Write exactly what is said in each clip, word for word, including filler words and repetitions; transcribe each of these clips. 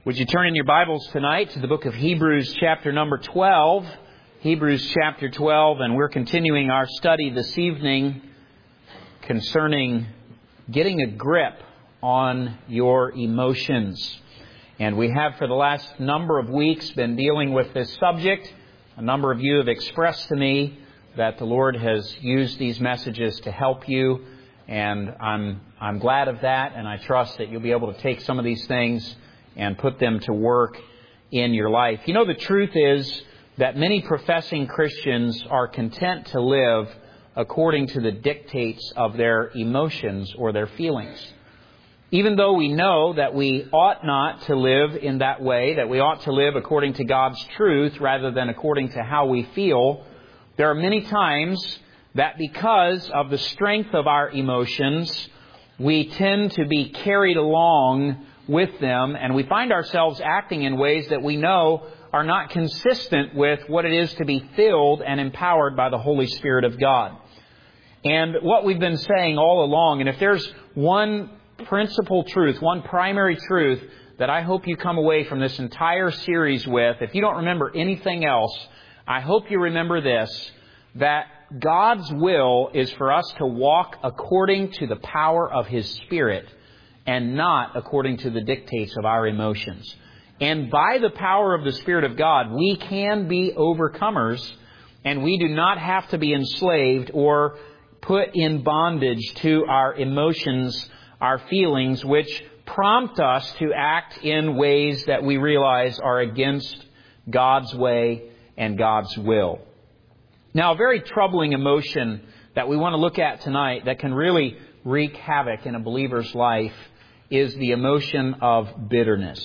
Would you turn in your Bibles tonight to the book of Hebrews chapter number twelve? Hebrews chapter twelve, and we're continuing our study this evening concerning getting a grip on your emotions. And we have for the last number of weeks been dealing with this subject. A number of you have expressed to me that the Lord has used these messages to help you, and I'm I'm glad of that, and I trust that you'll be able to take some of these things and put them to work in your life. You know, the truth is that many professing Christians are content to live according to the dictates of their emotions or their feelings. Even though we know that we ought not to live in that way, that we ought to live according to God's truth rather than according to how we feel, there are many times that because of the strength of our emotions, we tend to be carried along with them, and we find ourselves acting in ways that we know are not consistent with what it is to be filled and empowered by the Holy Spirit of God. And what we've been saying all along, and if there's one principal truth, one primary truth that I hope you come away from this entire series with, if you don't remember anything else, I hope you remember this, that God's will is for us to walk according to the power of His Spirit and not according to the dictates of our emotions. And by the power of the Spirit of God, we can be overcomers, and we do not have to be enslaved or put in bondage to our emotions, our feelings, which prompt us to act in ways that we realize are against God's way and God's will. Now, a very troubling emotion that we want to look at tonight that can really wreak havoc in a believer's life is the emotion of bitterness.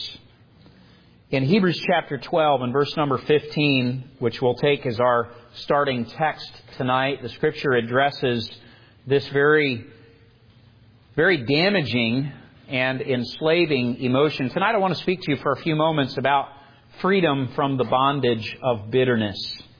In Hebrews chapter twelve and verse number fifteen, which we'll take as our starting text tonight, the Scripture addresses this very, very damaging and enslaving emotion. Tonight I want to speak to you for a few moments about freedom from the bondage of bitterness.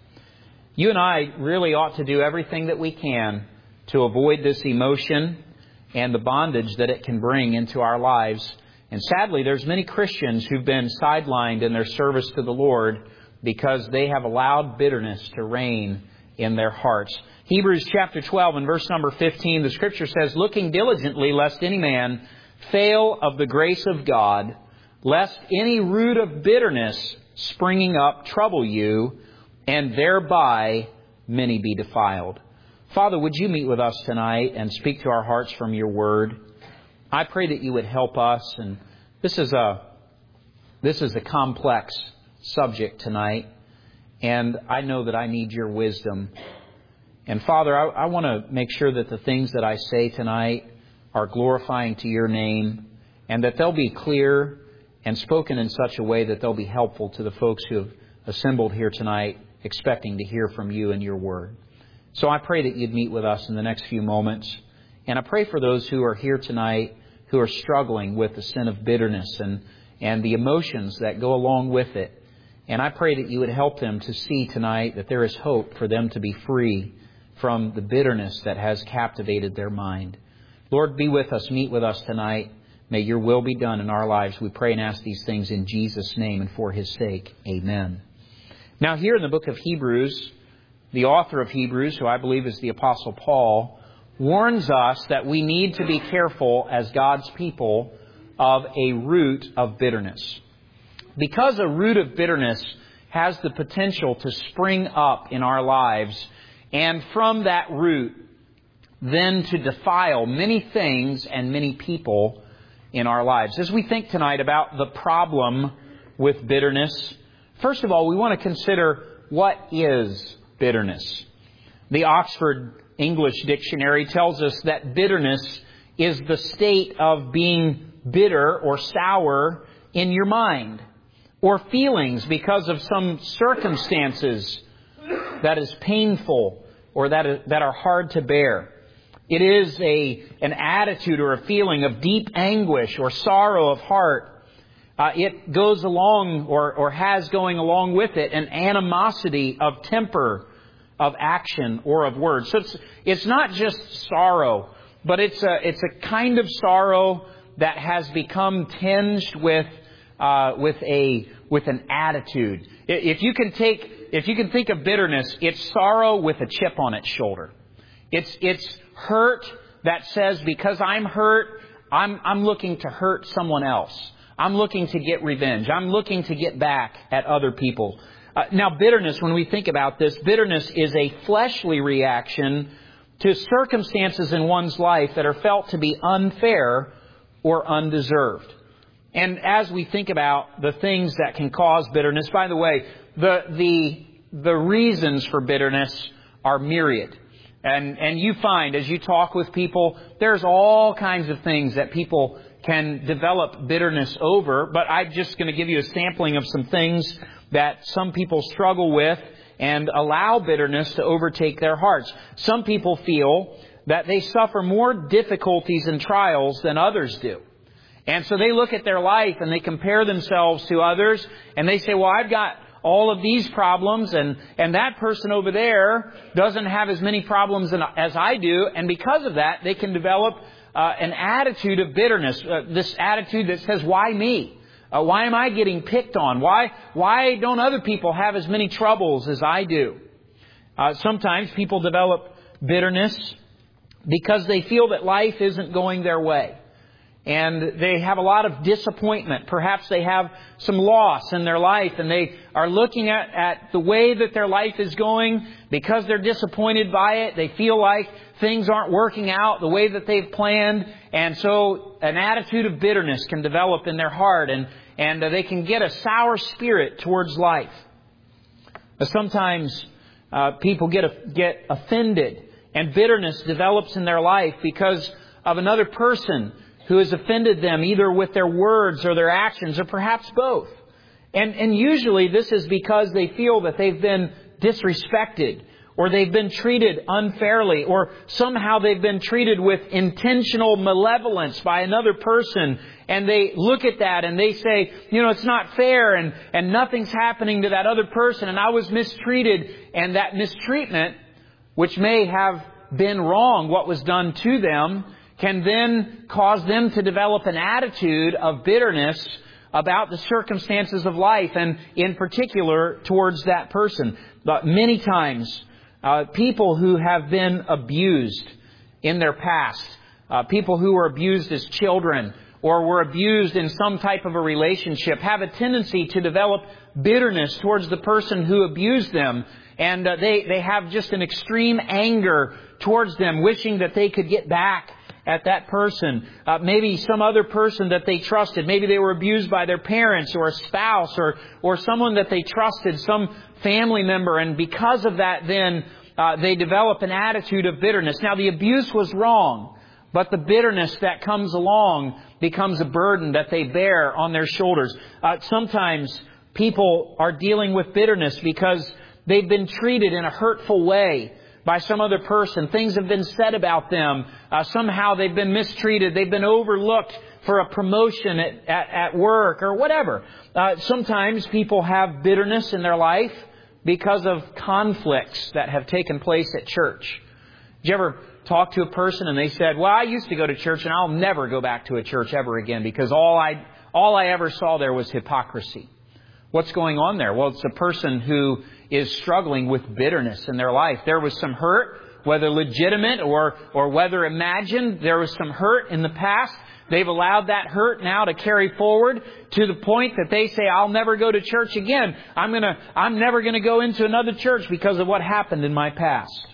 You and I really ought to do everything that we can to avoid this emotion and the bondage that it can bring into our lives. And sadly, there's many Christians who've been sidelined in their service to the Lord because they have allowed bitterness to reign in their hearts. Hebrews chapter twelve and verse number fifteen, the Scripture says, "Looking diligently, lest any man fail of the grace of God, lest any root of bitterness springing up trouble you, and thereby many be defiled." Father, would you meet with us tonight and speak to our hearts from your word? I pray that you would help us. And this is a this is a complex subject tonight. And I know that I need your wisdom. And Father, I, I want to make sure that the things that I say tonight are glorifying to your name, and that they'll be clear and spoken in such a way that they'll be helpful to the folks who have assembled here tonight expecting to hear from you and your word. So I pray that you'd meet with us in the next few moments. And I pray for those who are here tonight who are struggling with the sin of bitterness and, and the emotions that go along with it. And I pray that you would help them to see tonight that there is hope for them to be free from the bitterness that has captivated their mind. Lord, be with us, meet with us tonight. May your will be done in our lives. We pray and ask these things in Jesus' name and for His sake. Amen. Now, here in the book of Hebrews, the author of Hebrews, who I believe is the Apostle Paul, warns us that we need to be careful as God's people of a root of bitterness. Because a root of bitterness has the potential to spring up in our lives, and from that root then to defile many things and many people in our lives. As we think tonight about the problem with bitterness, first of all, we want to consider what is bitterness. The Oxford English Dictionary tells us that bitterness is the state of being bitter or sour in your mind, or feelings because of some circumstances that is painful or that is, that are hard to bear. It is a an attitude or a feeling of deep anguish or sorrow of heart. Uh, it goes along or, or has going along with it an animosity of temper, of action, or of words. So it's, it's not just sorrow, but it's a, it's a kind of sorrow that has become tinged with uh, with a with an attitude. If you can take, if you can think of bitterness, it's sorrow with a chip on its shoulder. It's it's hurt that says, because I'm hurt, I'm I'm looking to hurt someone else. I'm looking to get revenge. I'm looking to get back at other people. Uh, now, bitterness, when we think about this, bitterness is a fleshly reaction to circumstances in one's life that are felt to be unfair or undeserved. And as we think about the things that can cause bitterness, by the way, the the the reasons for bitterness are myriad. And and you find, as you talk with people, there's all kinds of things that people can develop bitterness over. But I'm just going to give you a sampling of some things that some people struggle with and allow bitterness to overtake their hearts. Some people feel that they suffer more difficulties and trials than others do. And so they look at their life and they compare themselves to others and they say, well, I've got all of these problems and, and that person over there doesn't have as many problems as I do. And because of that, they can develop uh, an attitude of bitterness, uh, this attitude that says, why me? Uh, why am I getting picked on? Why why don't other people have as many troubles as I do? Uh, sometimes people develop bitterness because they feel that life isn't going their way. And they have a lot of disappointment. Perhaps they have some loss in their life and they are looking at, at the way that their life is going. Because they're disappointed by it, they feel like things aren't working out the way that they've planned. And so an attitude of bitterness can develop in their heart and, and they can get a sour spirit towards life. Sometimes uh, people get, a, get offended and bitterness develops in their life because of another person who has offended them either with their words or their actions or perhaps both. And, and usually this is because they feel that they've been disrespected or they've been treated unfairly or somehow they've been treated with intentional malevolence by another person. And they look at that and they say, you know, it's not fair and, and nothing's happening to that other person and I was mistreated. And that mistreatment, which may have been wrong, what was done to them, can then cause them to develop an attitude of bitterness about the circumstances of life and in particular towards that person. But many times, uh, people who have been abused in their past, uh, people who were abused as children or were abused in some type of a relationship have a tendency to develop bitterness towards the person who abused them. And uh, they, they have just an extreme anger towards them, wishing that they could get back at that person. Uh, maybe some other person that they trusted. Maybe they were abused by their parents or a spouse or, or someone that they trusted, some family member. And because of that, then uh, they develop an attitude of bitterness. Now, the abuse was wrong, but the bitterness that comes along becomes a burden that they bear on their shoulders. Uh, sometimes people are dealing with bitterness because they've been treated in a hurtful way by some other person. Things have been said about them. Uh, somehow they've been mistreated. They've been overlooked for a promotion at, at, at work or whatever. Uh, sometimes people have bitterness in their life because of conflicts that have taken place at church. Did you ever talk to a person and they said, well, I used to go to church and I'll never go back to a church ever again because all I, all I ever saw there was hypocrisy. What's going on there? Well, it's a person who is struggling with bitterness in their life. There was some hurt, whether legitimate or, or whether imagined. There was some hurt in the past. They've allowed that hurt now to carry forward to the point that they say, I'll never go to church again. I'm gonna, I'm never going to go into another church because of what happened in my past.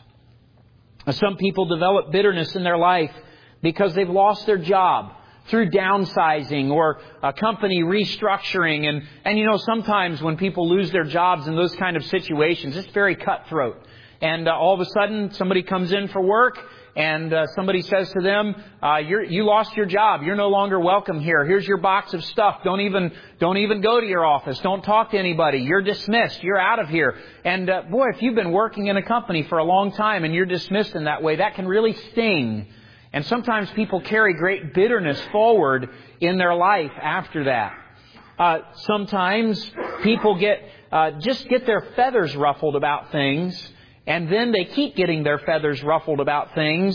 Some people develop bitterness in their life because they've lost their job through downsizing or a company restructuring. And, and you know, sometimes when people lose their jobs in those kind of situations, it's very cutthroat. And uh, all of a sudden, somebody comes in for work and uh, somebody says to them, uh, you're, you lost your job. You're no longer welcome here. Here's your box of stuff. Don't even, don't even go to your office. Don't talk to anybody. You're dismissed. You're out of here. And uh, boy, if you've been working in a company for a long time and you're dismissed in that way, that can really sting. And sometimes people carry great bitterness forward in their life after that. Uh, sometimes people get uh, just get their feathers ruffled about things, and then they keep getting their feathers ruffled about things,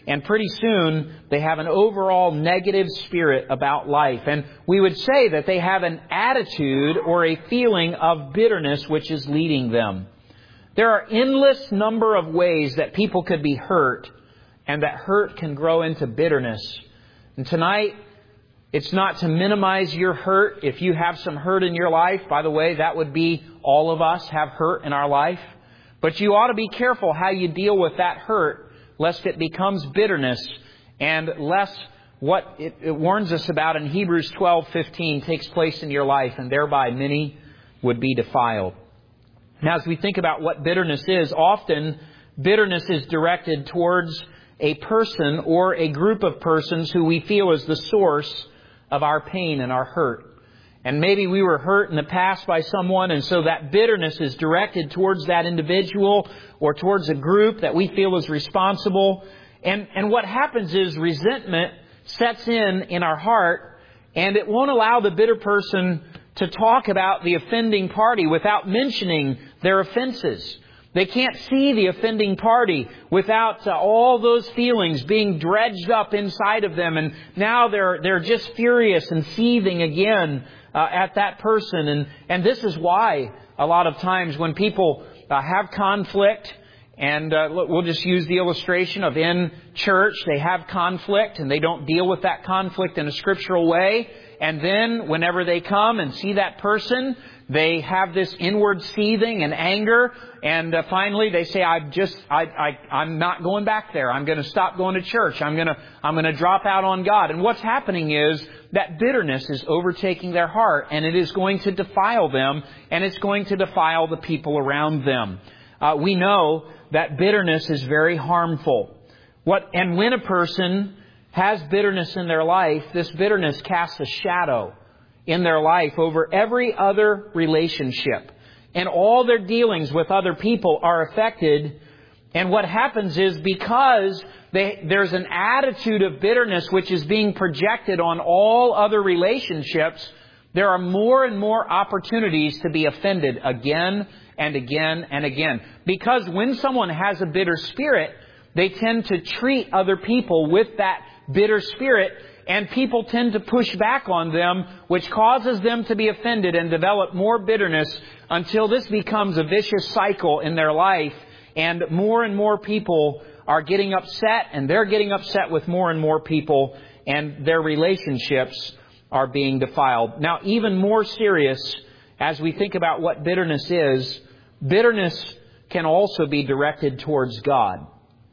And pretty soon, they have an overall negative spirit about life. And we would say that they have an attitude or a feeling of bitterness which is leading them. There are endless number of ways that people could be hurt, and that hurt can grow into bitterness. And tonight, it's not to minimize your hurt. If you have some hurt in your life, by the way, that would be all of us have hurt in our life. But you ought to be careful how you deal with that hurt, lest it becomes bitterness, and lest what it, it warns us about in Hebrews twelve fifteen takes place in your life, and thereby many would be defiled. Now, as we think about what bitterness is, often bitterness is directed towards a person or a group of persons who we feel is the source of our pain and our hurt. And maybe we were hurt in the past by someone, and so that bitterness is directed towards that individual or towards a group that we feel is responsible. And, and what happens is resentment sets in in our heart, and it won't allow the bitter person to talk about the offending party without mentioning their offenses. They can't see the offending party without uh, all those feelings being dredged up inside of them. And now they're they're just furious and seething again uh, at that person. And, and this is why a lot of times when people uh, have conflict, and uh, we'll just use the illustration of in church, they have conflict and they don't deal with that conflict in a scriptural way. And then whenever they come and see that person, they have this inward seething and anger. And uh, finally they say, I've just, I, I, I'm not going back there. I'm going to stop going to church. I'm going to, I'm going to drop out on God. And what's happening is that bitterness is overtaking their heart, and it is going to defile them, and it's going to defile the people around them. Uh, we know that bitterness is very harmful. What, and when a person has bitterness in their life, this bitterness casts a shadow in their life over every other relationship. And all their dealings with other people are affected. And what happens is because they, there's an attitude of bitterness which is being projected on all other relationships, there are more and more opportunities to be offended again and again and again. Because when someone has a bitter spirit, they tend to treat other people with that bitter spirit, and people tend to push back on them, which causes them to be offended and develop more bitterness until this becomes a vicious cycle in their life, and more and more people are getting upset, and they're getting upset with more and more people, and their relationships are being defiled. Now, even more serious, as we think about what bitterness is, bitterness can also be directed towards God.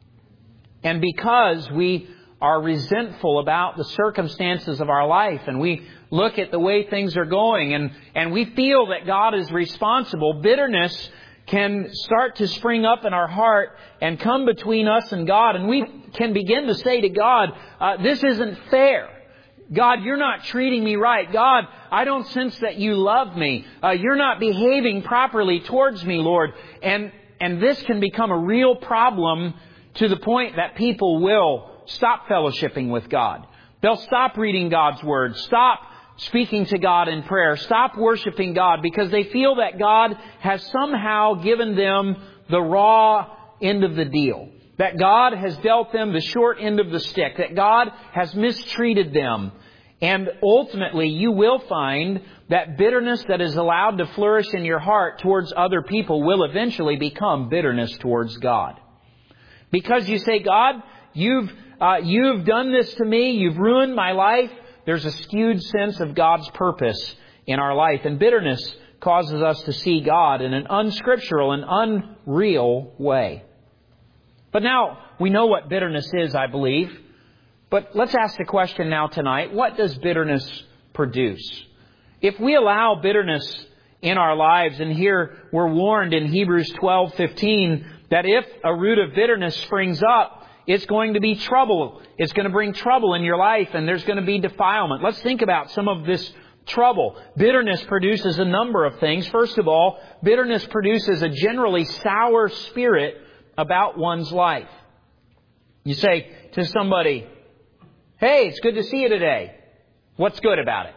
And because we are resentful about the circumstances of our life, and we look at the way things are going, and, and we feel that God is responsible, bitterness can start to spring up in our heart and come between us and God. And we can begin to say to God, uh, this isn't fair. God, you're not treating me right. God, I don't sense that you love me. Uh, you're not behaving properly towards me, Lord. And, and this can become a real problem to the point that people will stop fellowshipping with God. They'll stop reading God's Word, stop speaking to God in prayer, stop worshiping God, because they feel that God has somehow given them the raw end of the deal. That God has dealt them the short end of the stick. That God has mistreated them. And ultimately, you will find that bitterness that is allowed to flourish in your heart towards other people will eventually become bitterness towards God. Because you say, God, you've Uh, you've done this to me. You've ruined my life. There's a skewed sense of God's purpose in our life. And bitterness causes us to see God in an unscriptural and unreal way. But now we know what bitterness is, I believe. But let's ask the question now tonight. What does bitterness produce? If we allow bitterness in our lives, and here we're warned in Hebrews twelve fifteen that if a root of bitterness springs up, it's going to be trouble. It's going to bring trouble in your life, and there's going to be defilement. Let's think about some of this trouble. Bitterness produces a number of things. First of all, bitterness produces a generally sour spirit about one's life. You say to somebody, hey, it's good to see you today. What's good about it?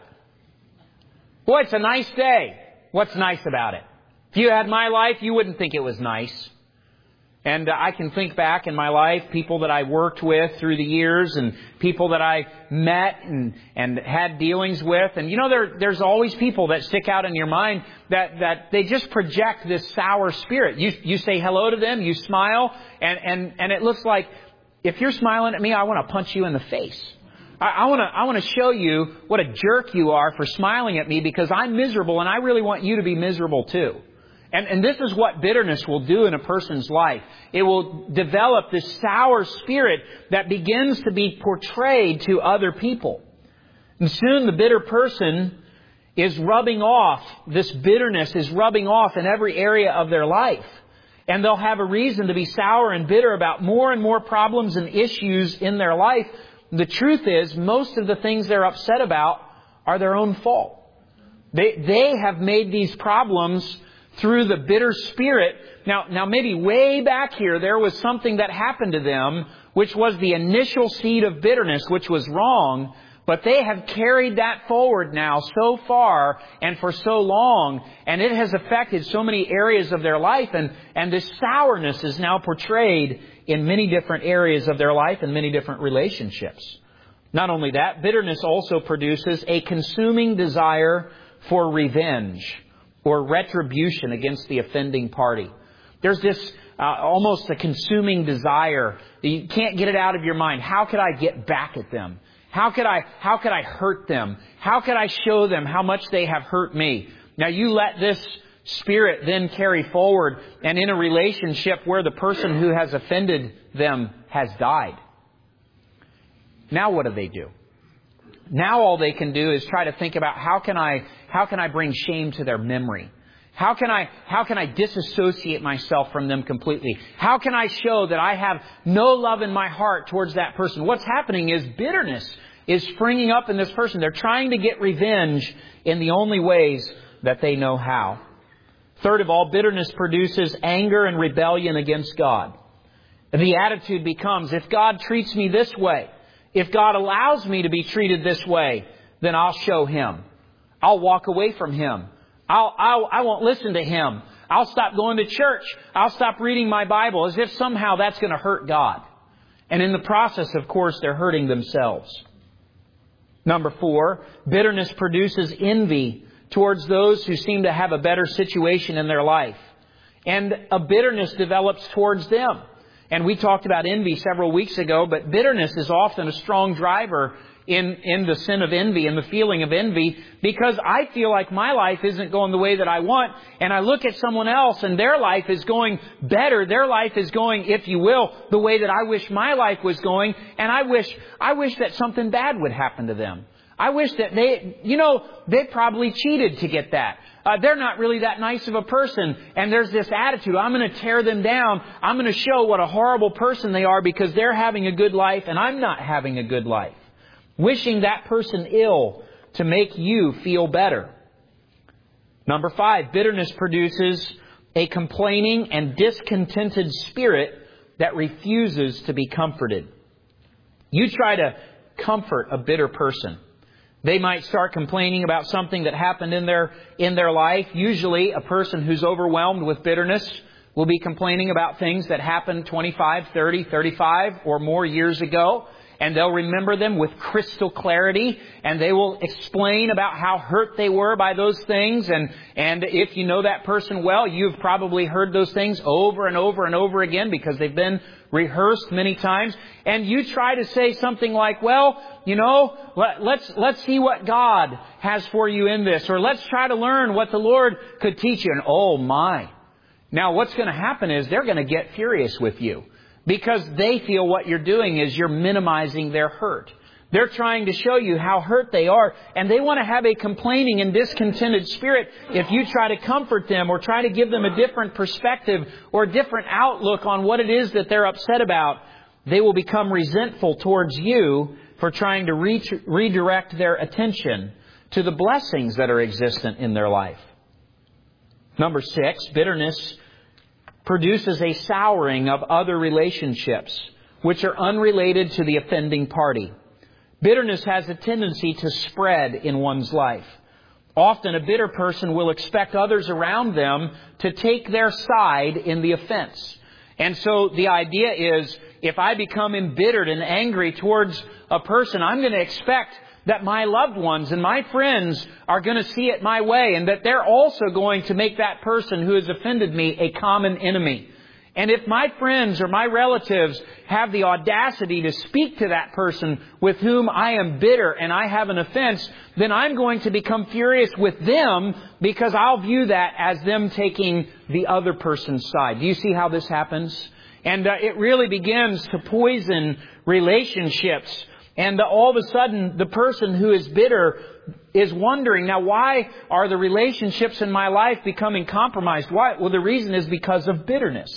Boy, it's a nice day. What's nice about it? If you had my life, you wouldn't think it was nice. And uh, I can think back in my life, people that I worked with through the years and people that I met and, and had dealings with. And you know, there, there's always people that stick out in your mind that, that they just project this sour spirit. You, you say hello to them, you smile, and, and, and it looks like if you're smiling at me, I want to punch you in the face. I, I want to, I want to show you what a jerk you are for smiling at me because I'm miserable and I really want you to be miserable too. And, and this is what bitterness will do in a person's life. It will develop this sour spirit that begins to be portrayed to other people. And soon the bitter person is rubbing off, this bitterness is rubbing off in every area of their life. And they'll have a reason to be sour and bitter about more and more problems and issues in their life. The truth is, most of the things they're upset about are their own fault. They, they have made these problems through the bitter spirit. Now, now maybe way back here, there was something that happened to them, which was the initial seed of bitterness, which was wrong. But they have carried that forward now so far and for so long, and it has affected so many areas of their life. And, and this sourness is now portrayed in many different areas of their life and many different relationships. Not only that, bitterness also produces a consuming desire for revenge or retribution against the offending party. There's this uh, almost a consuming desire. You can't get it out of your mind. How could I get back at them? How could I, how could I hurt them? How could I show them how much they have hurt me? Now you let this spirit then carry forward, and in a relationship where the person who has offended them has died. Now what do they do? Now all they can do is try to think about how can I, how can I bring shame to their memory? How can I, how can I disassociate myself from them completely? How can I show that I have no love in my heart towards that person? What's happening is bitterness is springing up in this person. They're trying to get revenge in the only ways that they know how. Third of all, bitterness produces anger and rebellion against God. The attitude becomes, if God treats me this way, if God allows me to be treated this way, then I'll show Him. I'll walk away from Him. I'll, I'll, I won't listen to Him. I'll stop going to church. I'll stop reading my Bible, as if somehow that's going to hurt God. And in the process, of course, they're hurting themselves. Number four, bitterness produces envy towards those who seem to have a better situation in their life. And a bitterness develops towards them. And we talked about envy several weeks ago, but bitterness is often a strong driver in, in the sin of envy and the feeling of envy, because I feel like my life isn't going the way that I want. And I look at someone else and their life is going better. Their life is going, if you will, the way that I wish my life was going. And I wish, I wish that something bad would happen to them. I wish that they, you know, they probably cheated to get that. Uh, they're not really that nice of a person. And there's this attitude, I'm going to tear them down. I'm going to show what a horrible person they are because they're having a good life and I'm not having a good life. Wishing that person ill to make you feel better. Number five, bitterness produces a complaining and discontented spirit that refuses to be comforted. You try to comfort a bitter person. They might start complaining about something that happened in their, in their life. Usually a person who's overwhelmed with bitterness will be complaining about things that happened twenty-five, thirty, thirty-five or more years ago. And they'll remember them with crystal clarity. And they will explain about how hurt they were by those things. And, and if you know that person well, you've probably heard those things over and over and over again because they've been rehearsed many times. And you try to say something like, well, you know, let, let's, let's see what God has for you in this. Or let's try to learn what the Lord could teach you. And oh my. Now what's going to happen is they're going to get furious with you. Because they feel what you're doing is you're minimizing their hurt. They're trying to show you how hurt they are. And they want to have a complaining and discontented spirit. If you try to comfort them or try to give them a different perspective or a different outlook on what it is that they're upset about, they will become resentful towards you for trying to re- redirect their attention to the blessings that are existent in their life. Number six, bitterness produces a souring of other relationships which are unrelated to the offending party. Bitterness has a tendency to spread in one's life. Often a bitter person will expect others around them to take their side in the offense. And so the idea is, if I become embittered and angry towards a person, I'm going to expect that my loved ones and my friends are going to see it my way, and that they're also going to make that person who has offended me a common enemy. And if my friends or my relatives have the audacity to speak to that person with whom I am bitter and I have an offense, then I'm going to become furious with them, because I'll view that as them taking the other person's side. Do you see how this happens? And uh, it really begins to poison relationships. And uh, all of a sudden, the person who is bitter is wondering, now, why are the relationships in my life becoming compromised? Why? Well, the reason is because of bitterness.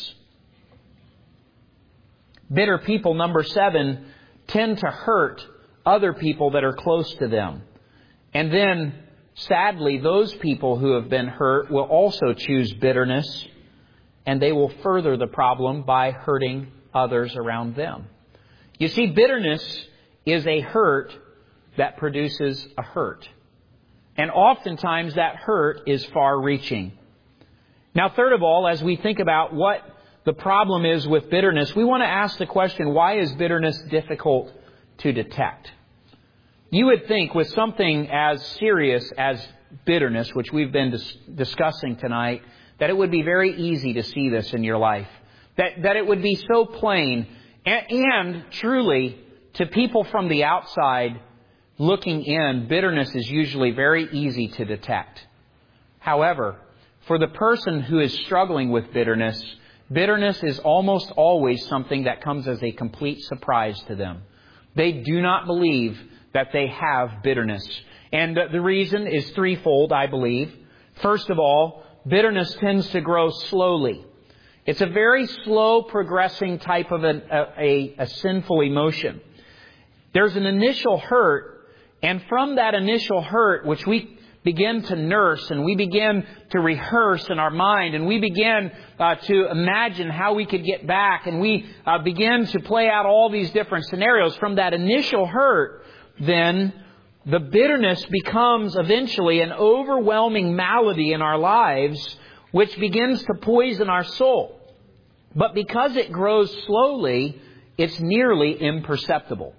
Bitter people, number seven, tend to hurt other people that are close to them. And then, sadly, those people who have been hurt will also choose bitterness, and they will further the problem by hurting others around them. You see, bitterness is a hurt that produces a hurt. And oftentimes that hurt is far-reaching. Now, third of all, as we think about what the problem is with bitterness, we want to ask the question, why is bitterness difficult to detect? You would think with something as serious as bitterness, which we've been dis- discussing tonight, that it would be very easy to see this in your life. That, that it would be so plain. And, and truly, to people from the outside looking in, bitterness is usually very easy to detect. However, for the person who is struggling with bitterness, bitterness is almost always something that comes as a complete surprise to them. They do not believe that they have bitterness. And the reason is threefold, I believe. First of all, bitterness tends to grow slowly. It's a very slow progressing type of a, a, a sinful emotion. There's an initial hurt, and from that initial hurt, which we begin to nurse and we begin to rehearse in our mind, and we begin uh, to imagine how we could get back, and we uh, begin to play out all these different scenarios. From that initial hurt, then the bitterness becomes eventually an overwhelming malady in our lives, which begins to poison our soul. But because it grows slowly, it's nearly imperceptible.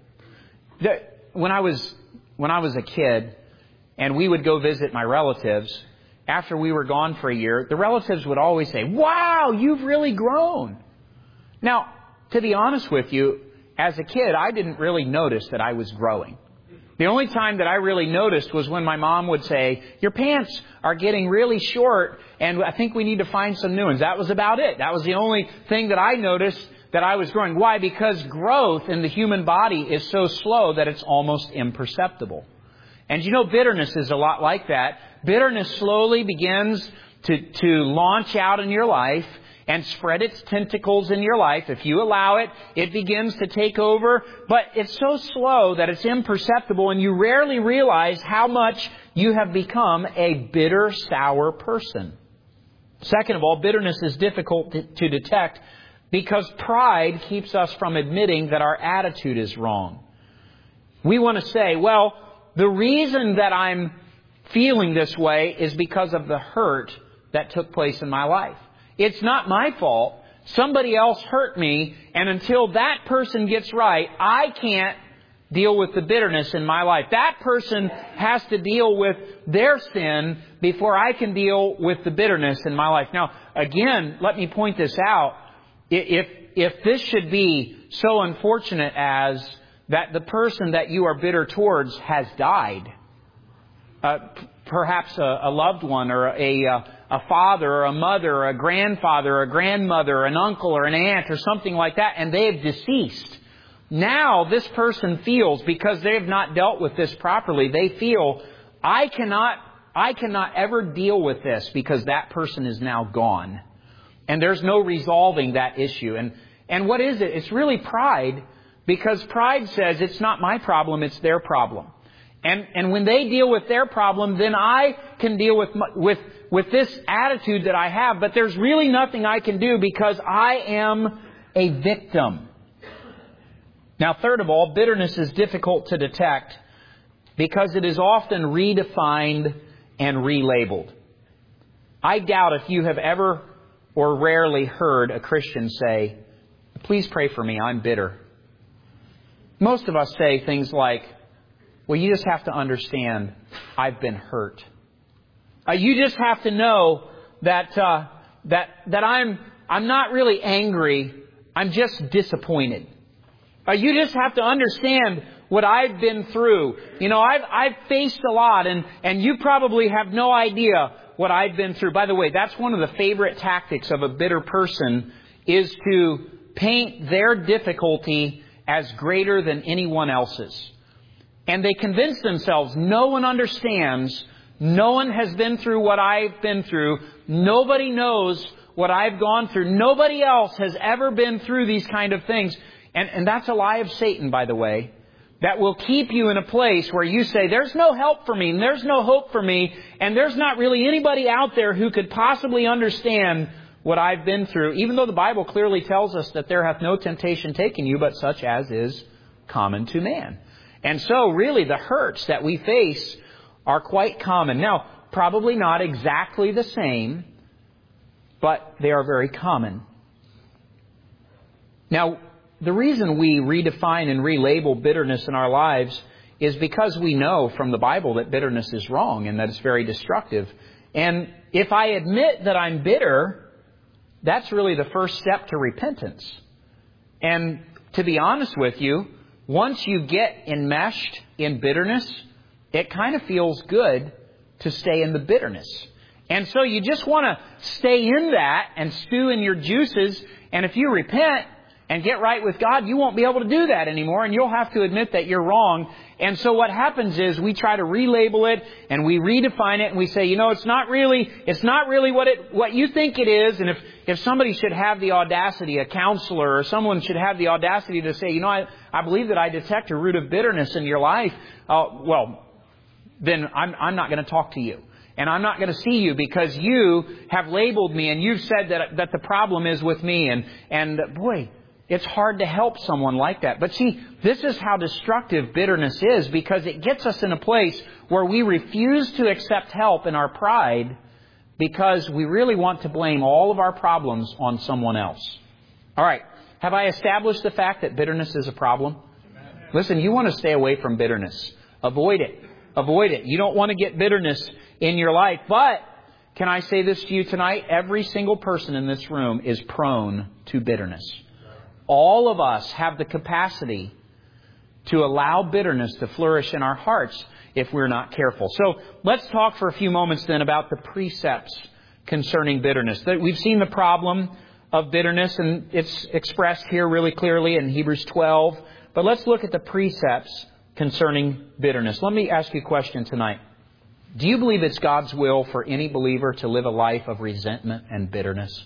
When I was when I was a kid, and we would go visit my relatives, after we were gone for a year, the relatives would always say, "Wow, you've really grown." Now, to be honest with you, as a kid, I didn't really notice that I was growing. The only time that I really noticed was when my mom would say, "Your pants are getting really short, and I think we need to find some new ones." That was about it. That was the only thing that I noticed that I was growing. Why? Because growth in the human body is so slow that it's almost imperceptible. And you know, bitterness is a lot like that. Bitterness slowly begins to, to launch out in your life and spread its tentacles in your life. If you allow it, it begins to take over. But it's so slow that it's imperceptible, and you rarely realize how much you have become a bitter, sour person. Second of all, bitterness is difficult to, to detect because pride keeps us from admitting that our attitude is wrong. We want to say, well, the reason that I'm feeling this way is because of the hurt that took place in my life. It's not my fault. Somebody else hurt me, and until that person gets right, I can't deal with the bitterness in my life. That person has to deal with their sin before I can deal with the bitterness in my life. Now, again, let me point this out. If, if this should be so unfortunate as that the person that you are bitter towards has died, uh, perhaps a, a loved one or a, a, a father or a mother or a grandfather or a grandmother or an uncle or an aunt or something like that, and they have deceased. Now this person feels, because they have not dealt with this properly, they feel, I cannot, I cannot ever deal with this because that person is now gone. And there's no resolving that issue. And, and what is it? It's really pride, because pride says it's not my problem, it's their problem. And, and when they deal with their problem, then I can deal with, with, with this attitude that I have. But there's really nothing I can do because I am a victim. Now, third of all, bitterness is difficult to detect because it is often redefined and relabeled. I doubt if you have ever or rarely heard a Christian say, "Please pray for me, I'm bitter." Most of us say things like, "Well, you just have to understand, I've been hurt. Uh, you just have to know that uh, that that I'm I'm not really angry. I'm just disappointed. Uh, you just have to understand what I've been through. You know, I've I've faced a lot, and and you probably have no idea what I've been through." By the way, that's one of the favorite tactics of a bitter person, is to paint their difficulty as greater than anyone else's. And they convince themselves, no one understands, no one has been through what I've been through, nobody knows what I've gone through, nobody else has ever been through these kind of things. And, and that's a lie of Satan, by the way, that will keep you in a place where you say, there's no help for me, and there's no hope for me, and there's not really anybody out there who could possibly understand what I've been through, even though the Bible clearly tells us that there hath no temptation taken you, but such as is common to man. And so, really, the hurts that we face are quite common. Now, probably not exactly the same, but they are very common. Now, the reason we redefine and relabel bitterness in our lives is because we know from the Bible that bitterness is wrong and that it's very destructive. And if I admit that I'm bitter, that's really the first step to repentance. And to be honest with you, once you get enmeshed in bitterness, it kind of feels good to stay in the bitterness. And so you just want to stay in that and stew in your juices. And if you repent and get right with God, you won't be able to do that anymore, and you'll have to admit that you're wrong. And so what happens is we try to relabel it and we redefine it, and we say, you know, it's not really, it's not really what it, what you think it is. And if, if somebody should have the audacity, a counselor or someone should have the audacity to say, you know, I, I believe that I detect a root of bitterness in your life, uh, well, then I'm, I'm not going to talk to you. And I'm not going to see you because you have labeled me and you've said that, that the problem is with me. And, and boy, it's hard to help someone like that. But see, this is how destructive bitterness is, because it gets us in a place where we refuse to accept help in our pride because we really want to blame all of our problems on someone else. All right. Have I established the fact that bitterness is a problem? Listen, you want to stay away from bitterness. Avoid it. Avoid it. You don't want to get bitterness in your life. But can I say this to you tonight? Every single person in this room is prone to bitterness. All of us have the capacity to allow bitterness to flourish in our hearts if we're not careful. So let's talk for a few moments then about the precepts concerning bitterness. We've seen the problem of bitterness, and it's expressed here really clearly in Hebrews twelve. But let's look at the precepts concerning bitterness. Let me ask you a question tonight. Do you believe it's God's will for any believer to live a life of resentment and bitterness?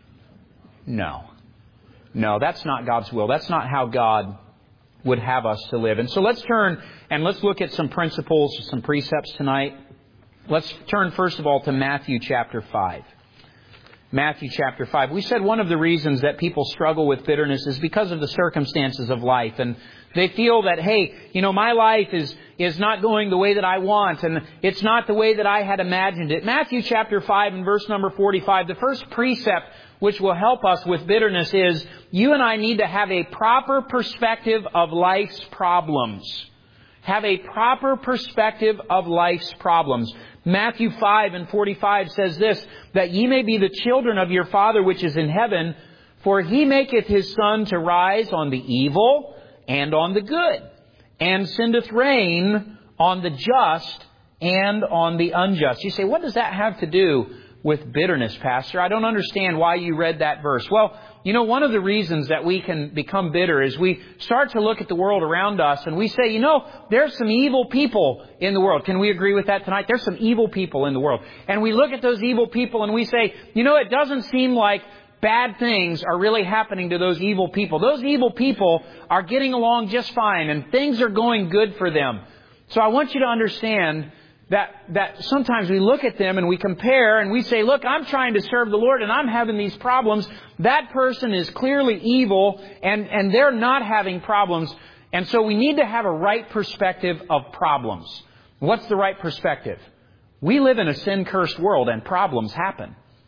No. No, that's not God's will. That's not how God would have us to live. And so let's turn and let's look at some principles, some precepts tonight. Let's turn first of all to Matthew chapter five. Matthew chapter five. We said one of the reasons that people struggle with bitterness is because of the circumstances of life. And they feel that, hey, you know, my life is, is not going the way that I want, and it's not the way that I had imagined it. Matthew chapter five and verse number forty-five, the first precept which will help us with bitterness is you and I need to have a proper perspective of life's problems. Have a proper perspective of life's problems. Matthew five and forty-five says this, that ye may be the children of your Father which is in heaven, for He maketh His sun to rise on the evil and on the good, and sendeth rain on the just and on the unjust. You say, what does that have to do with bitterness, Pastor? I don't understand why you read that verse. Well, you know, one of the reasons that we can become bitter is we start to look at the world around us and we say, you know, there's some evil people in the world. Can we agree with that tonight? There's some evil people in the world. And we look at those evil people and we say, you know, it doesn't seem like bad things are really happening to those evil people. Those evil people are getting along just fine and things are going good for them. So I want you to understand that that sometimes we look at them and we compare and we say, look, I'm trying to serve the Lord and I'm having these problems. That person is clearly evil and, and they're not having problems. And so we need to have a right perspective of problems. What's the right perspective? We live in a sin-cursed world and problems happen.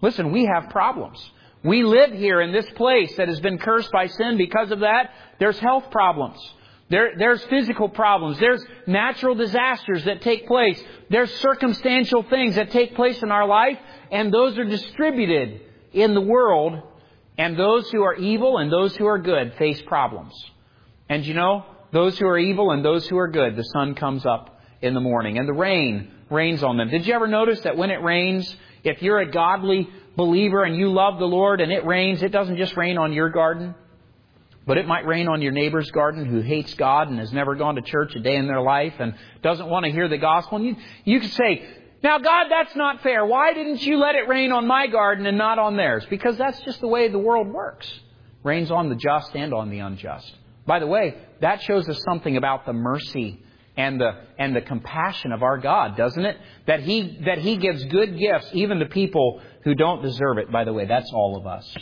Listen, we have problems. We live here in this place that has been cursed by sin. Because of that, there's health problems. There, there's physical problems. There's natural disasters that take place. There's circumstantial things that take place in our life, and those are distributed in the world. And those who are evil and those who are good face problems. And you know, those who are evil and those who are good, the sun comes up in the morning and the rain rains on them. Did you ever notice that when it rains, if you're a godly believer and you love the Lord and it rains, it doesn't just rain on your garden, but it might rain on your neighbor's garden who hates God and has never gone to church a day in their life and doesn't want to hear the gospel. And you, you could say, now, God, that's not fair. Why didn't you let it rain on my garden and not on theirs? Because that's just the way the world works. Rains on the just and on the unjust. By the way, that shows us something about the mercy and the and the compassion of our God, doesn't it? That He that He gives good gifts even to people who don't deserve it. By the way, that's all of us.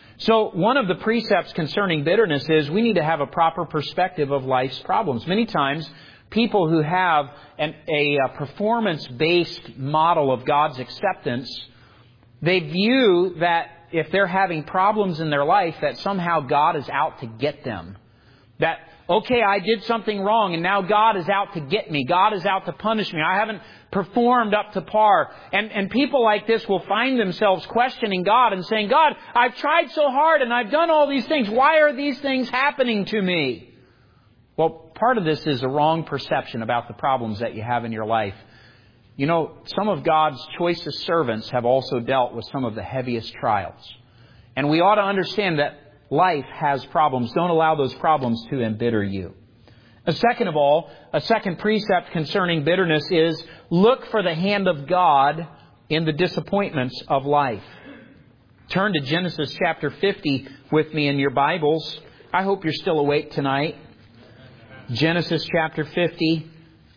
So one of the precepts concerning bitterness is we need to have a proper perspective of life's problems. Many times, people who have an, a, a performance-based model of God's acceptance, they view that if they're having problems in their life, that somehow God is out to get them. That, okay, I did something wrong and now God is out to get me. God is out to punish me. I haven't performed up to par. And, and people like this will find themselves questioning God and saying, God, I've tried so hard and I've done all these things. Why are these things happening to me? Well, part of this is a wrong perception about the problems that you have in your life. You know, some of God's choicest servants have also dealt with some of the heaviest trials. And we ought to understand that life has problems. Don't allow those problems to embitter you. A second of all, a second precept concerning bitterness is look for the hand of God in the disappointments of life. Turn to Genesis chapter fifty with me in your Bibles. I hope you're still awake tonight. Genesis chapter fifty.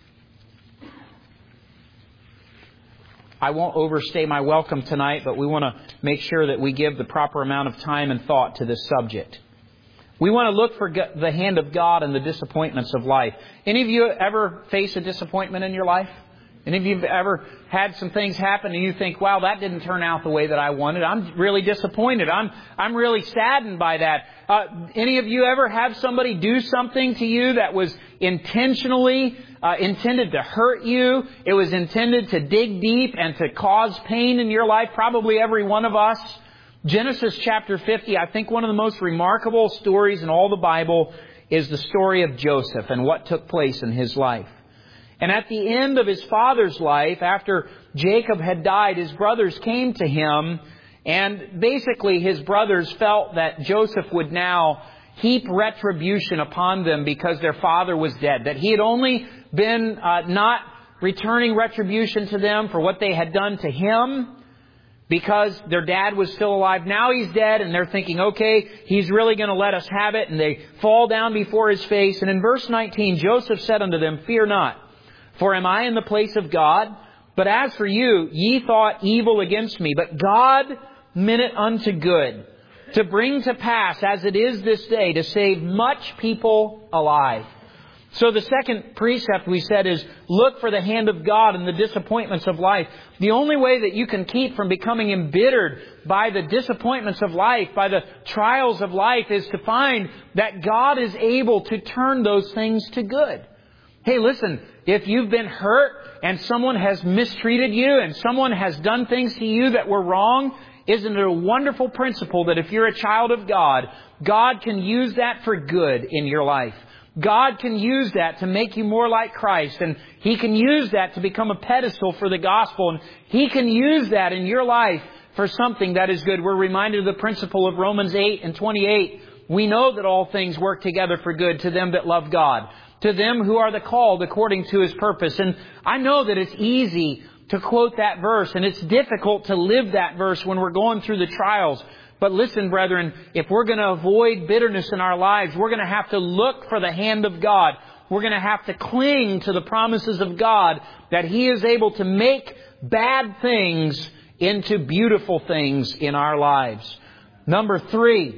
I won't overstay my welcome tonight, but we want to make sure that we give the proper amount of time and thought to this subject. We want to look for the hand of God in the disappointments of life. Any of you ever face a disappointment in your life? Any of you ever had some things happen and you think, wow, that didn't turn out the way that I wanted. I'm really disappointed. I'm I'm really saddened by that. Uh, any of you ever have somebody do something to you that was intentionally uh, intended to hurt you? It was intended to dig deep and to cause pain in your life? Probably every one of us. Genesis chapter fifty, I think one of the most remarkable stories in all the Bible is the story of Joseph and what took place in his life. And at the end of his father's life, after Jacob had died, his brothers came to him, and basically his brothers felt that Joseph would now heap retribution upon them because their father was dead. That he had only been uh, not returning retribution to them for what they had done to him because their dad was still alive. Now he's dead, and they're thinking, okay, he's really going to let us have it. And they fall down before his face. And in verse nineteen, Joseph said unto them, fear not. For am I in the place of God? But as for you, ye thought evil against me, but God meant it unto good, to bring to pass, as it is this day, to save much people alive. So the second precept we said is look for the hand of God in the disappointments of life. The only way that you can keep from becoming embittered by the disappointments of life, by the trials of life, is to find that God is able to turn those things to good. Hey, listen, if you've been hurt and someone has mistreated you and someone has done things to you that were wrong, isn't it a wonderful principle that if you're a child of God, God can use that for good in your life? God can use that to make you more like Christ, and He can use that to become a pedestal for the gospel, and He can use that in your life for something that is good. We're reminded of the principle of Romans eight and twenty-eight. We know that all things work together for good to them that love God, to them who are the called according to His purpose. And I know that it's easy to quote that verse, and it's difficult to live that verse when we're going through the trials. But listen, brethren, if we're going to avoid bitterness in our lives, we're going to have to look for the hand of God. We're going to have to cling to the promises of God that He is able to make bad things into beautiful things in our lives. Number three,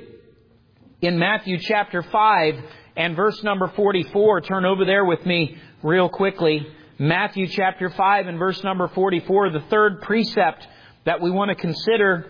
in Matthew chapter five and verse number forty-four, turn over there with me real quickly. Matthew chapter five and verse number forty-four, the third precept that we want to consider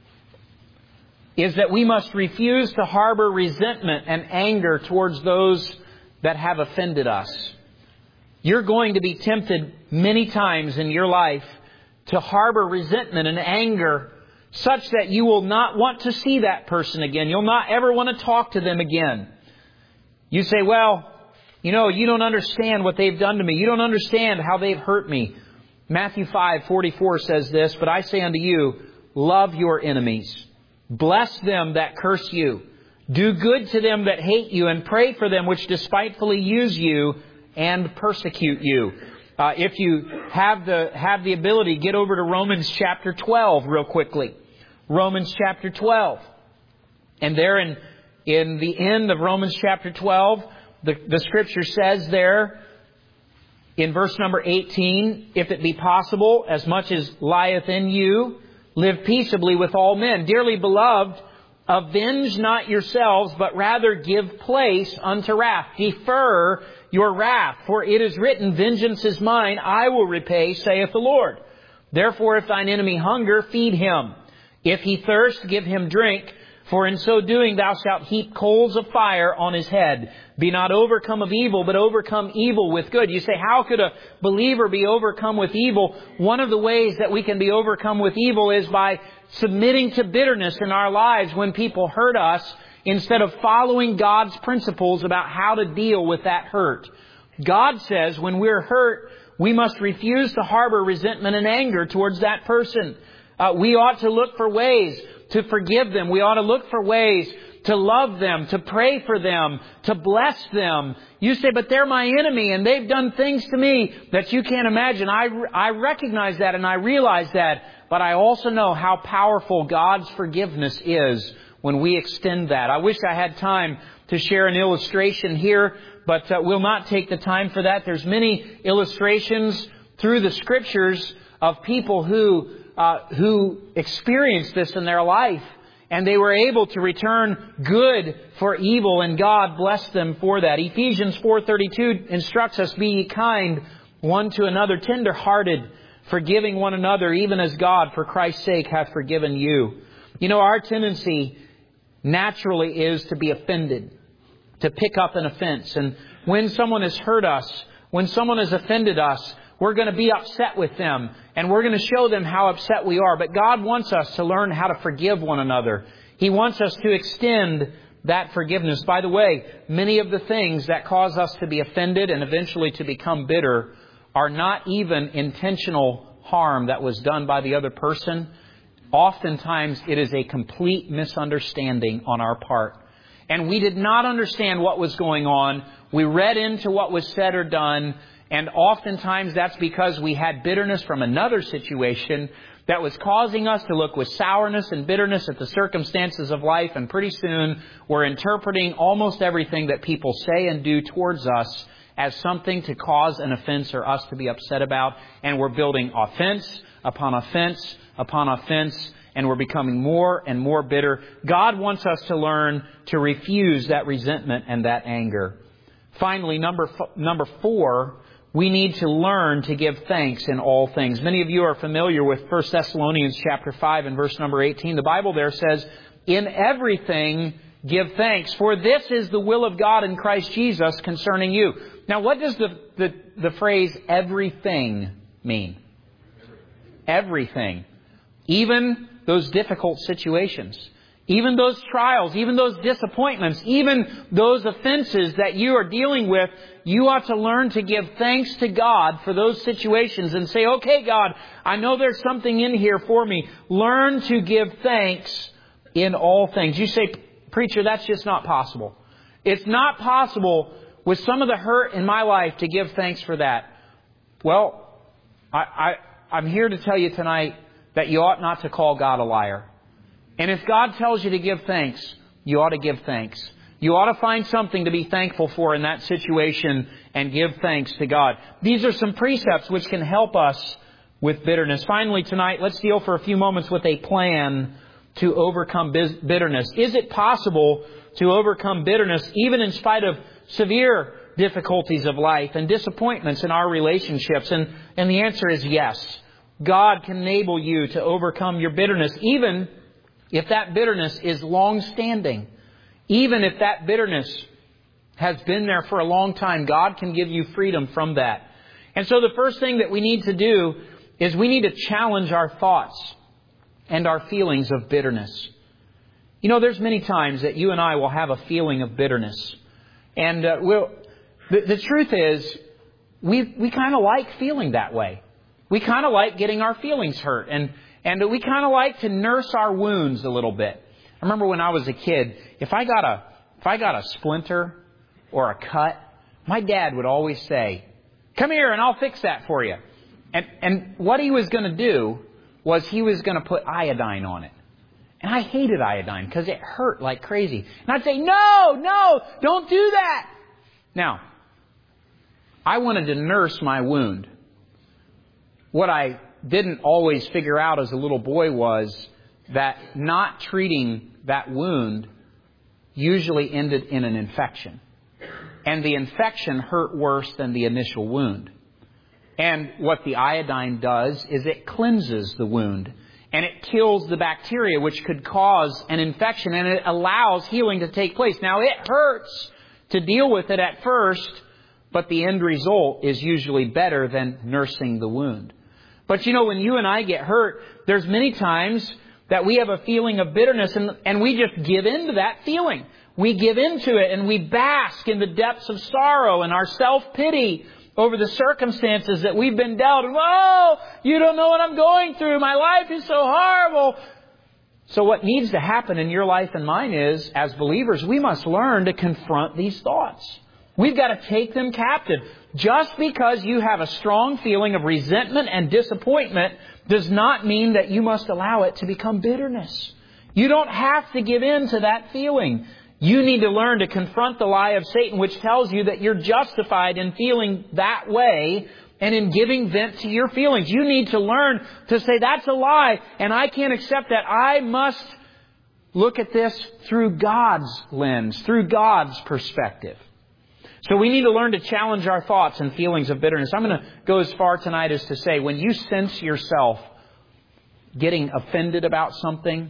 is that we must refuse to harbor resentment and anger towards those that have offended us. You're going to be tempted many times in your life to harbor resentment and anger such that you will not want to see that person again. You'll not ever want to talk to them again. You say, well, you know, you don't understand what they've done to me. You don't understand how they've hurt me. Matthew five forty-four says this, but I say unto you, love your enemies. Bless them that curse you. Do good to them that hate you, and pray for them which despitefully use you and persecute you. Uh, if you have the have the ability, get over to Romans chapter twelve real quickly. Romans chapter twelve. And there in, in the end of Romans chapter twelve, the, the Scripture says there in verse number eighteen, if it be possible, as much as lieth in you, live peaceably with all men. Dearly beloved, avenge not yourselves, but rather give place unto wrath. Defer your wrath, for it is written, vengeance is mine, I will repay, saith the Lord. Therefore, if thine enemy hunger, feed him. If he thirst, give him drink. For in so doing thou shalt heap coals of fire on his head. Be not overcome of evil, but overcome evil with good. You say, how could a believer be overcome with evil? One of the ways that we can be overcome with evil is by submitting to bitterness in our lives when people hurt us, instead of following God's principles about how to deal with that hurt. God says when we're hurt, we must refuse to harbor resentment and anger towards that person. Uh, we ought to look for ways to forgive them. We ought to look for ways to love them, to pray for them, to bless them. You say, but they're my enemy and they've done things to me that you can't imagine. I, I recognize that and I realize that. But I also know how powerful God's forgiveness is when we extend that. I wish I had time to share an illustration here, but uh, we'll not take the time for that. There's many illustrations through the Scriptures of people who uh, who experienced this in their life, and they were able to return good for evil, and God blessed them for that. Ephesians four thirty-two instructs us, be ye kind one to another, tender-hearted, forgiving one another, even as God, for Christ's sake, hath forgiven you. You know, our tendency naturally is to be offended, to pick up an offense. And when someone has hurt us, when someone has offended us, we're going to be upset with them, and we're going to show them how upset we are. But God wants us to learn how to forgive one another. He wants us to extend that forgiveness. By the way, many of the things that cause us to be offended and eventually to become bitter are not even intentional harm that was done by the other person. Oftentimes, it is a complete misunderstanding on our part. And we did not understand what was going on. We read into what was said or done. And oftentimes that's because we had bitterness from another situation that was causing us to look with sourness and bitterness at the circumstances of life. And pretty soon we're interpreting almost everything that people say and do towards us as something to cause an offense or us to be upset about. And we're building offense upon offense upon offense. And we're becoming more and more bitter. God wants us to learn to refuse that resentment and that anger. Finally, number f- number four, we need to learn to give thanks in all things. Many of you are familiar with First Thessalonians chapter five and verse number eighteen. The Bible there says, in everything give thanks, for this is the will of God in Christ Jesus concerning you. Now, what does the, the, the phrase everything mean? Everything. Even those difficult situations. Even those trials, even those disappointments, even those offenses that you are dealing with, you ought to learn to give thanks to God for those situations and say, okay, God, I know there's something in here for me. Learn to give thanks in all things. You say, preacher, that's just not possible. It's not possible with some of the hurt in my life to give thanks for that. Well, I, I, I'm here to tell you tonight that you ought not to call God a liar. And if God tells you to give thanks, you ought to give thanks. You ought to find something to be thankful for in that situation and give thanks to God. These are some precepts which can help us with bitterness. Finally, tonight, let's deal for a few moments with a plan to overcome bitterness. Is it possible to overcome bitterness even in spite of severe difficulties of life and disappointments in our relationships? And, and the answer is yes. God can enable you to overcome your bitterness, even if that bitterness is long-standing. Even if that bitterness has been there for a long time, God can give you freedom from that. And so the first thing that we need to do is we need to challenge our thoughts and our feelings of bitterness. You know, there's many times that you and I will have a feeling of bitterness. And uh, we'll, the, the truth is, we we kind of like feeling that way. We kind of like getting our feelings hurt. And, and we kind of like to nurse our wounds a little bit. I remember when I was a kid, if I got a if I got a splinter or a cut, my dad would always say, "Come here and I'll fix that for you." And and what he was going to do was he was going to put iodine on it. And I hated iodine because it hurt like crazy. And I'd say, "No, no, don't do that." Now, I wanted to nurse my wound. What I didn't always figure out as a little boy was that not treating that wound usually ended in an infection. And the infection hurt worse than the initial wound. And what the iodine does is it cleanses the wound. And it kills the bacteria which could cause an infection. And it allows healing to take place. Now, it hurts to deal with it at first, but the end result is usually better than nursing the wound. But you know, when you and I get hurt, there's many times that we have a feeling of bitterness and, and we just give in to that feeling. We give into it and we bask in the depths of sorrow and our self-pity over the circumstances that we've been dealt. And, whoa, you don't know what I'm going through. My life is so horrible. So what needs to happen in your life and mine is, as believers, we must learn to confront these thoughts. We've got to take them captive. Just because you have a strong feeling of resentment and disappointment does not mean that you must allow it to become bitterness. You don't have to give in to that feeling. You need to learn to confront the lie of Satan, which tells you that you're justified in feeling that way and in giving vent to your feelings. You need to learn to say, that's a lie, and I can't accept that. I must look at this through God's lens, through God's perspective. So we need to learn to challenge our thoughts and feelings of bitterness. I'm going to go as far tonight as to say, when you sense yourself getting offended about something,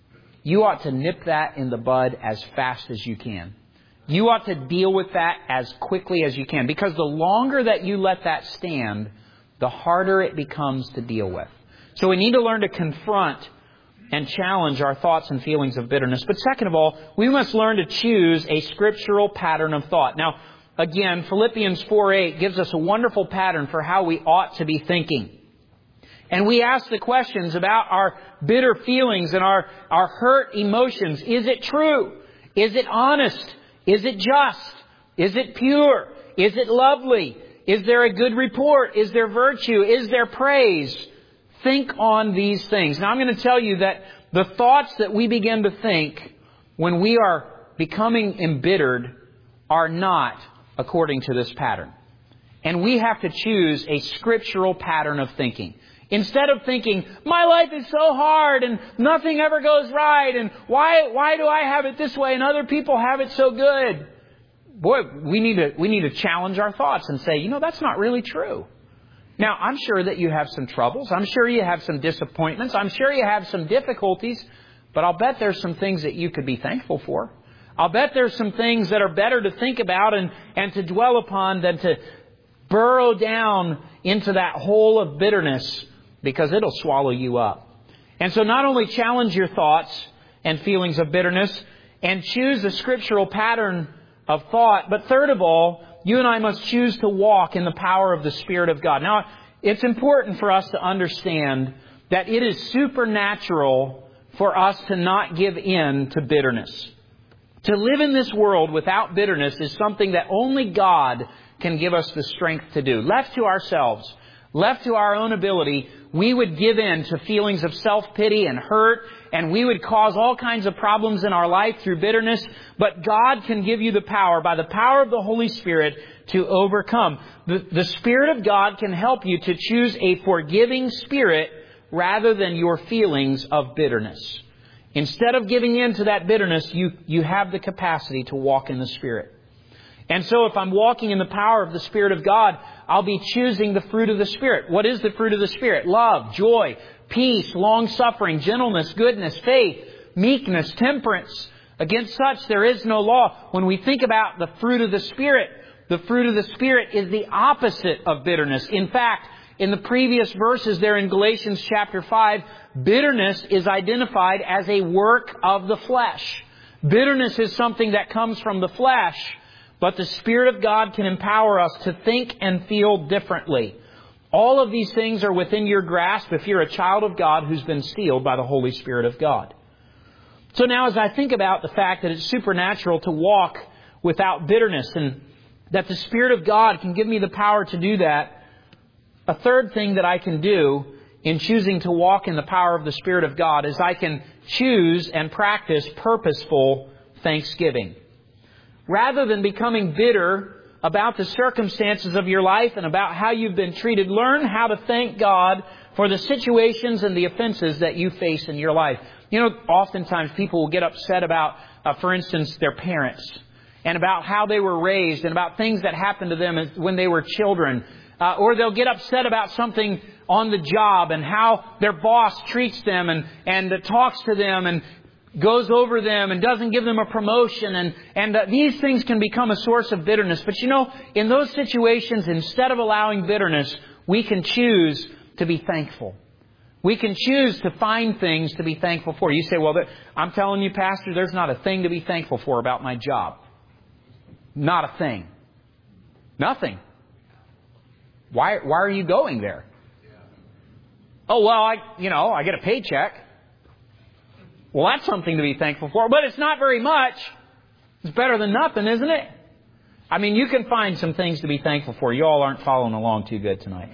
you ought to nip that in the bud as fast as you can. You ought to deal with that as quickly as you can. Because the longer that you let that stand, the harder it becomes to deal with. So we need to learn to confront and challenge our thoughts and feelings of bitterness. But second of all, we must learn to choose a scriptural pattern of thought. Now, again, Philippians four eight gives us a wonderful pattern for how we ought to be thinking. And we ask the questions about our bitter feelings and our, our hurt emotions. Is it true? Is it honest? Is it just? Is it pure? Is it lovely? Is there a good report? Is there virtue? Is there praise? Think on these things. Now, I'm going to tell you that the thoughts that we begin to think when we are becoming embittered are not according to this pattern. And we have to choose a scriptural pattern of thinking. Instead of thinking, my life is so hard and nothing ever goes right and why why do I have it this way and other people have it so good? Boy, we need to we need to challenge our thoughts and say, you know, that's not really true. Now, I'm sure that you have some troubles. I'm sure you have some disappointments. I'm sure you have some difficulties. But I'll bet there's some things that you could be thankful for. I'll bet there's some things that are better to think about and, and to dwell upon than to burrow down into that hole of bitterness, because it'll swallow you up. And so not only challenge your thoughts and feelings of bitterness and choose a scriptural pattern of thought, but third of all, you and I must choose to walk in the power of the Spirit of God. Now, it's important for us to understand that it is supernatural for us to not give in to bitterness. To live in this world without bitterness is something that only God can give us the strength to do. Left to ourselves, left to our own ability, we would give in to feelings of self-pity and hurt, and we would cause all kinds of problems in our life through bitterness. But God can give you the power, by the power of the Holy Spirit, to overcome. The, the Spirit of God can help you to choose a forgiving spirit rather than your feelings of bitterness. Instead of giving in to that bitterness, you, you have the capacity to walk in the Spirit. And so if I'm walking in the power of the Spirit of God, I'll be choosing the fruit of the Spirit. What is the fruit of the Spirit? Love, joy, peace, long-suffering, gentleness, goodness, faith, meekness, temperance. Against such there is no law. When we think about the fruit of the Spirit, the fruit of the Spirit is the opposite of bitterness. In fact, in the previous verses there in Galatians chapter five, bitterness is identified as a work of the flesh. Bitterness is something that comes from the flesh, but the Spirit of God can empower us to think and feel differently. All of these things are within your grasp if you're a child of God who's been sealed by the Holy Spirit of God. So now as I think about the fact that it's supernatural to walk without bitterness and that the Spirit of God can give me the power to do that, a third thing that I can do in choosing to walk in the power of the Spirit of God is I can choose and practice purposeful thanksgiving. Rather than becoming bitter about the circumstances of your life and about how you've been treated, learn how to thank God for the situations and the offenses that you face in your life. You know, oftentimes people will get upset about, uh, for instance, their parents and about how they were raised and about things that happened to them when they were children. Uh, or they'll get upset about something on the job and how their boss treats them and, and uh, talks to them and goes over them and doesn't give them a promotion. And, and uh, these things can become a source of bitterness. But you know, in those situations, instead of allowing bitterness, we can choose to be thankful. We can choose to find things to be thankful for. You say, well, I'm telling you, Pastor, there's not a thing to be thankful for about my job. Not a thing. Nothing. Why, why are you going there? Oh, well, I, you know, I get a paycheck. Well, that's something to be thankful for, but it's not very much. It's better than nothing, isn't it? I mean, you can find some things to be thankful for. You all aren't following along too good tonight.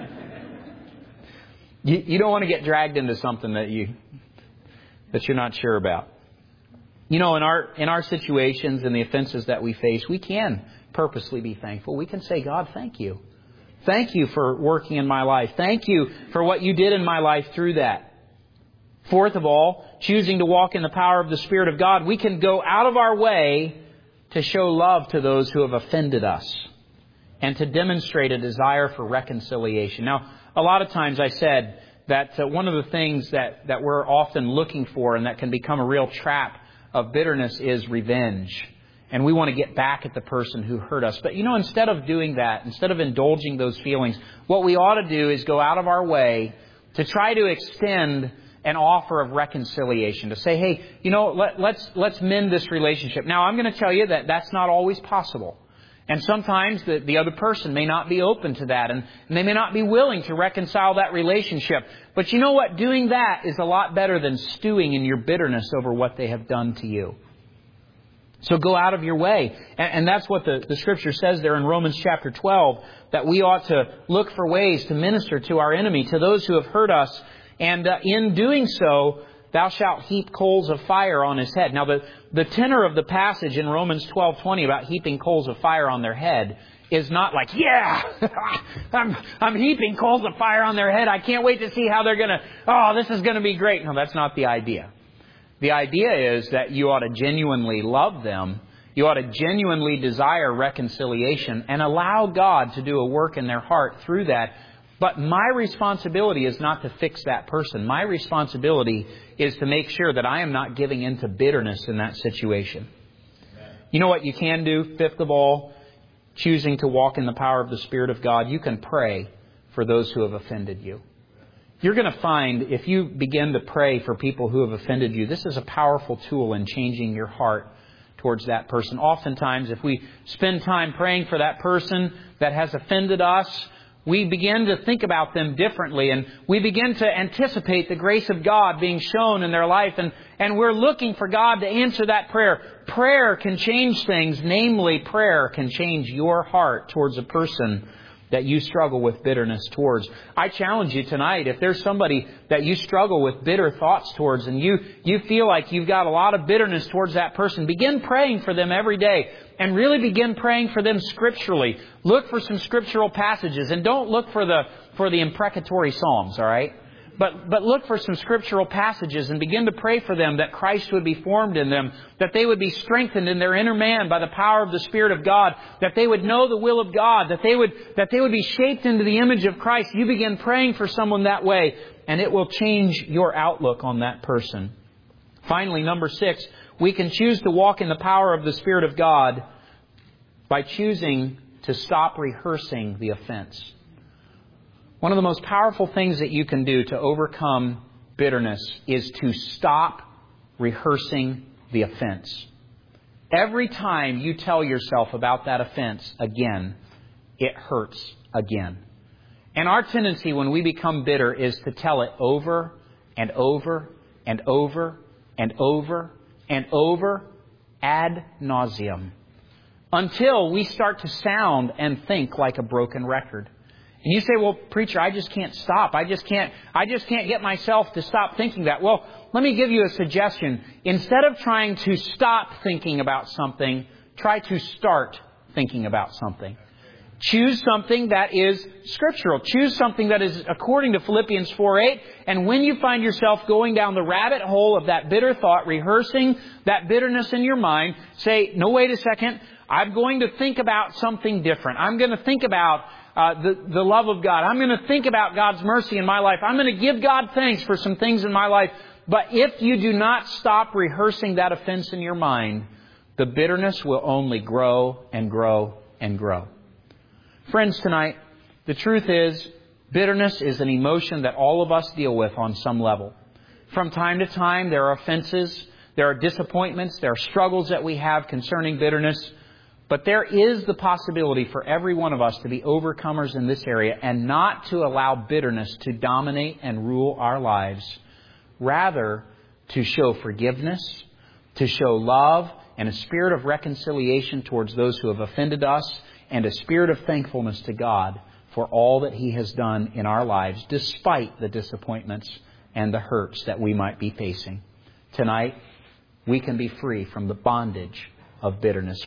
You, you don't want to get dragged into something that you, that you're not sure about. You know, in our, in our situations and the offenses that we face, we can purposely be thankful. We can say, God, thank you. Thank you for working in my life. Thank you for what you did in my life through that. Fourth of all, choosing to walk in the power of the Spirit of God, we can go out of our way to show love to those who have offended us and to demonstrate a desire for reconciliation. Now, a lot of times I said that uh, one of the things that, that we're often looking for and that can become a real trap of bitterness is revenge. And we want to get back at the person who hurt us. But, you know, instead of doing that, instead of indulging those feelings, what we ought to do is go out of our way to try to extend an offer of reconciliation. To say, hey, you know, let, let's let's mend this relationship. Now, I'm going to tell you that that's not always possible. And sometimes the, the other person may not be open to that. And, and they may not be willing to reconcile that relationship. But you know what? Doing that is a lot better than stewing in your bitterness over what they have done to you. So go out of your way. And, and that's what the, the Scripture says there in Romans chapter twelve, that we ought to look for ways to minister to our enemy, to those who have hurt us. And uh, in doing so, thou shalt heap coals of fire on his head. Now, the, the tenor of the passage in Romans twelve twenty about heaping coals of fire on their head is not like, yeah, I'm, I'm heaping coals of fire on their head. I can't wait to see how they're going to, oh, this is going to be great. No, that's not the idea. The idea is that you ought to genuinely love them. You ought to genuinely desire reconciliation and allow God to do a work in their heart through that. But my responsibility is not to fix that person. My responsibility is to make sure that I am not giving into bitterness in that situation. You know what you can do? Fifth of all, choosing to walk in the power of the Spirit of God. You can pray for those who have offended you. You're going to find, if you begin to pray for people who have offended you, this is a powerful tool in changing your heart towards that person. Oftentimes, if we spend time praying for that person that has offended us, we begin to think about them differently, and we begin to anticipate the grace of God being shown in their life, and, and we're looking for God to answer that prayer. Prayer can change things, namely prayer can change your heart towards a person that you struggle with bitterness towards. I challenge you tonight, if there's somebody that you struggle with bitter thoughts towards and you, you feel like you've got a lot of bitterness towards that person, begin praying for them every day and really begin praying for them scripturally. Look for some scriptural passages and don't look for the, for the imprecatory psalms, all right? But, but look for some scriptural passages and begin to pray for them that Christ would be formed in them, that they would be strengthened in their inner man by the power of the Spirit of God, that they would know the will of God, that they would, that they would be shaped into the image of Christ. You begin praying for someone that way, and it will change your outlook on that person. Finally, number six, we can choose to walk in the power of the Spirit of God by choosing to stop rehearsing the offense. One of the most powerful things that you can do to overcome bitterness is to stop rehearsing the offense. Every time you tell yourself about that offense again, it hurts again. And our tendency when we become bitter is to tell it over and over and over and over and over ad nauseum, until we start to sound and think like a broken record. And you say, well, preacher, I just can't stop. I just can't, I just can't get myself to stop thinking that. Well, let me give you a suggestion. Instead of trying to stop thinking about something, try to start thinking about something. Choose something that is scriptural. Choose something that is according to Philippians four eight. And when you find yourself going down the rabbit hole of that bitter thought, rehearsing that bitterness in your mind, say, no, wait a second. I'm going to think about something different. I'm going to think about uh, the, the love of God. I'm going to think about God's mercy in my life. I'm going to give God thanks for some things in my life. But if you do not stop rehearsing that offense in your mind, the bitterness will only grow and grow and grow. Friends, tonight, the truth is, bitterness is an emotion that all of us deal with on some level. From time to time, there are offenses, there are disappointments, there are struggles that we have concerning bitterness. But there is the possibility for every one of us to be overcomers in this area and not to allow bitterness to dominate and rule our lives. Rather, to show forgiveness, to show love, and a spirit of reconciliation towards those who have offended us, and a spirit of thankfulness to God for all that He has done in our lives, despite the disappointments and the hurts that we might be facing. Tonight, we can be free from the bondage of bitterness.